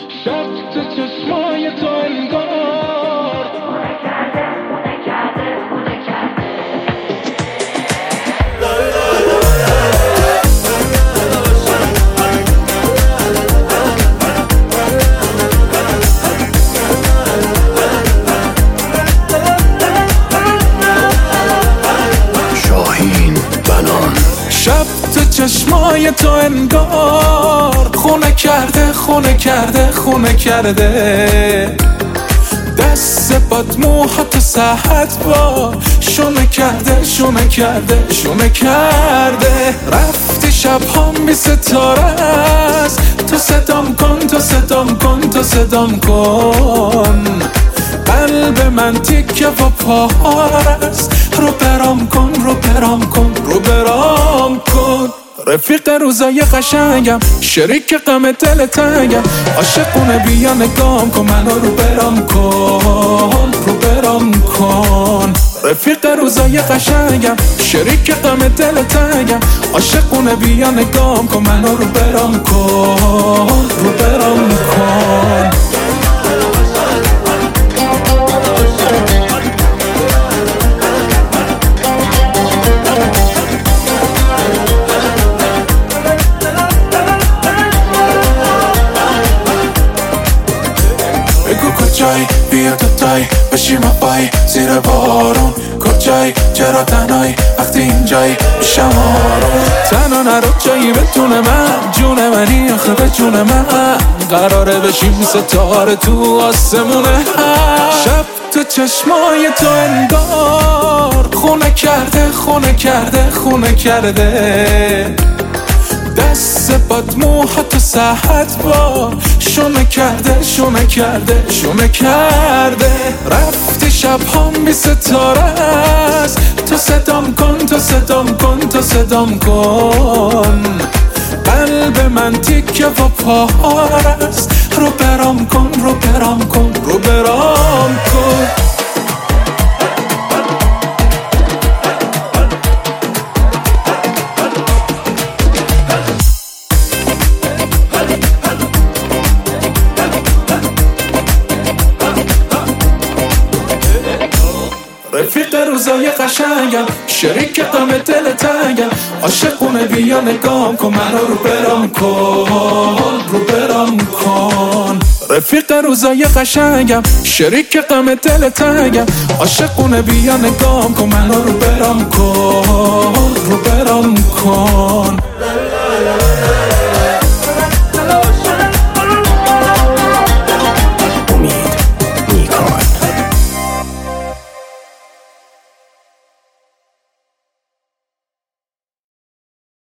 شب تو چشمای تو انگار شب تو چشمای تو انگار خونه کرده خونه کرده خونه کرده دست باد موها تو ساحت با شونه کرده شونه کرده شونه کرده رفتی شبهام بی ستاره است تو صدام کن تو صدام کن تو صدام کن قلب من تیکه و پاره است رو برام کن رو برام کن رو برام کن رفیق روزای قشنگم شریک غم دل تنگم عاشقونه بیا نگام کن منو رو برام کن رو برام کن رفیق روزای قشنگم شریک غم دل تنگم عاشقونه بیا نگام کن منو رو برام کن رو برام کن کجای بیا دوتای بشیم پای زیر بارون کجای چرا تنهایی وقتی اینجایی میشم آروم تنها نرو جایی بتونه من جون منی آخه به جون من قراره بشیم ستاره تو آسمونه شب تو چشمای تو انگار خونه کرده خونه کرده خونه کرده دست باد موها تو ساحت با شونه کرده شونه کرده شونه کرده رفتی شبهام بی ستاره است تو صدام کن تو صدام کن تو صدام کن قلب من تیکه و پاره است رو برام کن رو برام کن رو برام کن رفیق روزای قشنگم شریک غم دل تنگم عاشقونه بیا نگام کن منو رو برام کن رو برام کن رفیق روزای قشنگم شریک غم دل تنگم عاشقونه بیا نگام کن منو رو برام کن رو برام کن